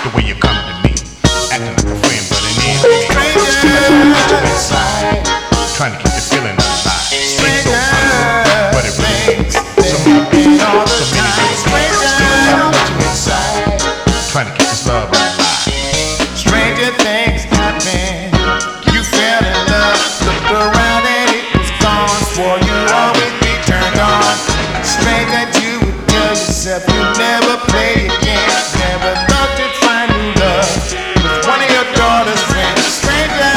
the way you come to me, acting like a friend, but in the end, stranger inside, trying to keep the feeling alive. Seems so funny, but it really ain't. So many days, still trying to let you inside, trying to keep this love alive. Stranger things happen. You fell in love, looked around and it was gone. Swore you'd always be turned on. Strange that you would tell yourself you'd never play again. Never thought you'd find new love with one of your daughter's friends. Stranger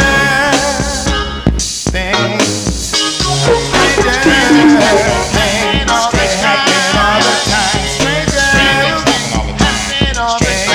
things, stranger things, all they happen all the time. Stranger things, all the time.